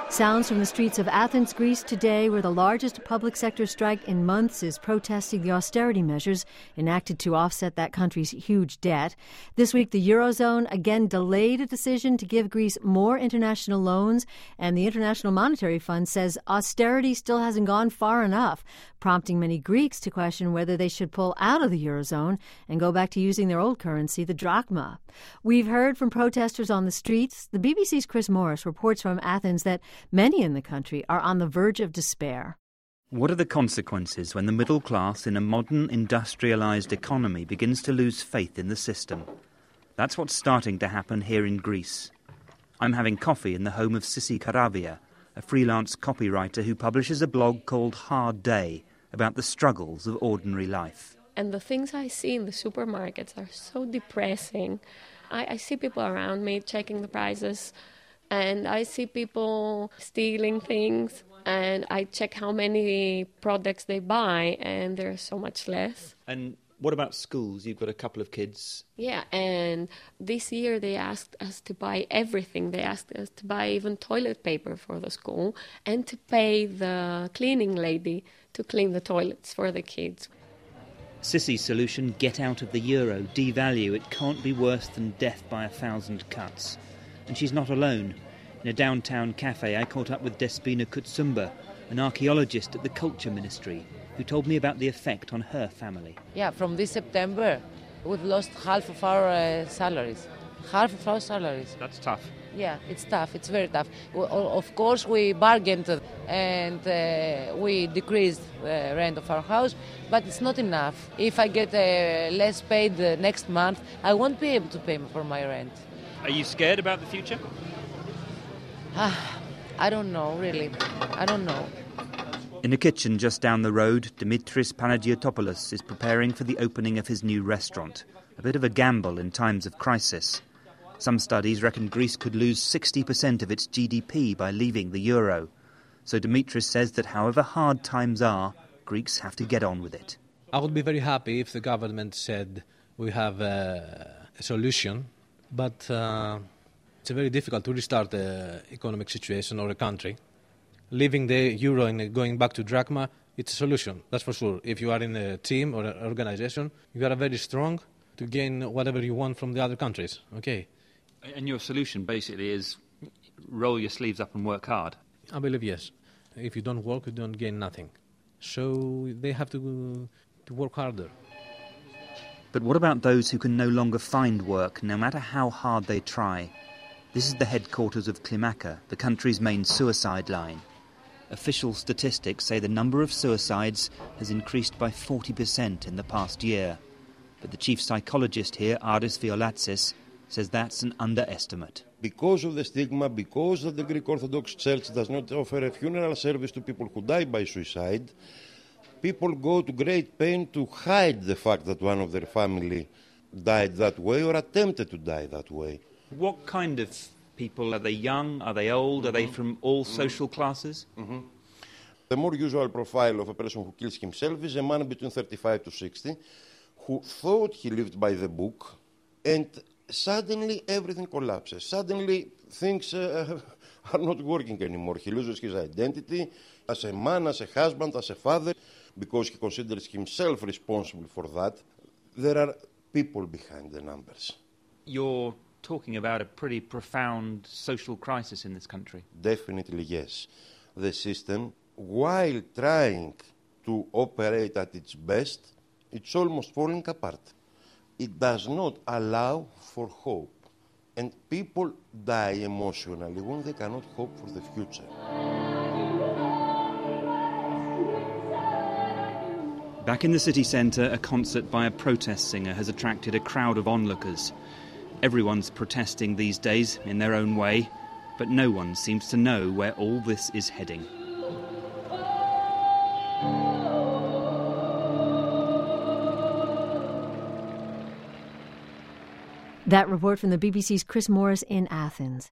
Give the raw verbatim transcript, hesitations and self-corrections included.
Sounds from the streets of Athens, Greece today, where the largest public sector strike in months is protesting the austerity measures enacted to offset that country's huge debt. This week, the Eurozone again delayed a decision to give Greece more international loans, and the International Monetary Fund says austerity still hasn't gone far enough, prompting many Greeks to question whether they should pull out of the Eurozone and go back to using their old currency, the drachma. We've heard from protesters on the streets. The B B C's Chris Morris reports from Athens that many in the country are on the verge of despair. What are the consequences when the middle class in a modern industrialised economy begins to lose faith in the system? That's what's starting to happen here in Greece. I'm having coffee in the home of Sissi Karavia, a freelance copywriter who publishes a blog called Hard Day about the struggles of ordinary life. And the things I see in the supermarkets are so depressing. I, I see people around me checking the prices, and I see people stealing things, and I check how many products they buy, and there's so much less. And what about schools? You've got a couple of kids. Yeah, and this year they asked us to buy everything. They asked us to buy even toilet paper for the school and to pay the cleaning lady to clean the toilets for the kids. Sissi's solution, get out of the euro, devalue. It can't be worse than death by a thousand cuts. And she's not alone. In a downtown cafe, I caught up with Despina Kutsumba, an archaeologist at the Culture Ministry, who told me about the effect on her family. Yeah, from this September, we've lost half of our uh, salaries. Half of our salaries. That's tough. Yeah, it's tough. It's very tough. We, of course, we bargained and uh, we decreased the rent of our house, but it's not enough. If I get uh, less paid uh, next month, I won't be able to pay for my rent. Are you scared about the future? I don't know, really. I don't know. In a kitchen just down the road, Dimitris Panagiotopoulos is preparing for the opening of his new restaurant. A bit of a gamble in times of crisis. Some studies reckon Greece could lose sixty percent of its G D P by leaving the euro. So Dimitris says that however hard times are, Greeks have to get on with it. I would be very happy if the government said we have a, a solution, but uh, it's very difficult to restart the economic situation or a country. Leaving the euro and going back to drachma, it's a solution, that's for sure. If you are in a team or an organization, you are very strong to gain whatever you want from the other countries, okay? And your solution basically is roll your sleeves up and work hard? I believe yes. If you don't work, you don't gain nothing. So they have to, to work harder. But what about those who can no longer find work, no matter how hard they try? This is the headquarters of Climaka, the country's main suicide line. Official statistics say the number of suicides has increased by forty percent in the past year. But the chief psychologist here, Aris Violatsis, says that's an underestimate. Because of the stigma, because the Greek Orthodox Church does not offer a funeral service to people who die by suicide, people go to great pain to hide the fact that one of their family died that way or attempted to die that way. What kind of people? Are they young? Are they old? Are they from all social classes? Mm-hmm. The more usual profile of a person who kills himself is a man between thirty-five to sixty who thought he lived by the book, and suddenly everything collapses. Suddenly things uh, are not working anymore. He loses his identity as a man, as a husband, as a father, because he considers himself responsible for that. There are people behind the numbers. You're talking about a pretty profound social crisis in this country. Definitely, yes. The system, while trying to operate at its best, it's almost falling apart. It does not allow for hope. And people die emotionally when they cannot hope for the future. Back in the city centre, a concert by a protest singer has attracted a crowd of onlookers. Everyone's protesting these days in their own way, but no one seems to know where all this is heading. That report from the B B C's Chris Morris in Athens.